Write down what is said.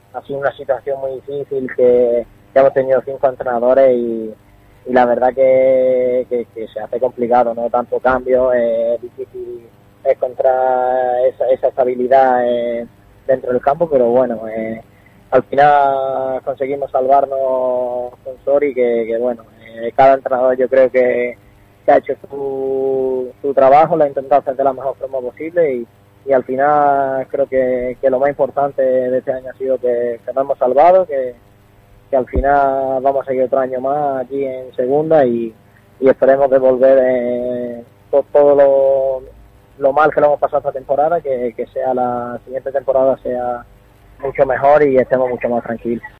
ha sido una situación muy difícil que hemos tenido 5 entrenadores y la verdad que se hace complicado, ¿no? Tanto cambio, es difícil encontrar esa estabilidad dentro del campo, pero bueno, al final conseguimos salvarnos con Sori, que bueno, cada entrenador yo creo que ha hecho su trabajo, lo ha intentado hacer de la mejor forma posible y al final creo que lo más importante de este año ha sido que nos hemos salvado, que al final vamos a seguir otro año más aquí en segunda y esperemos devolver todo lo mal que lo hemos pasado esta temporada, que sea la siguiente temporada sea mucho mejor y estemos mucho más tranquilos.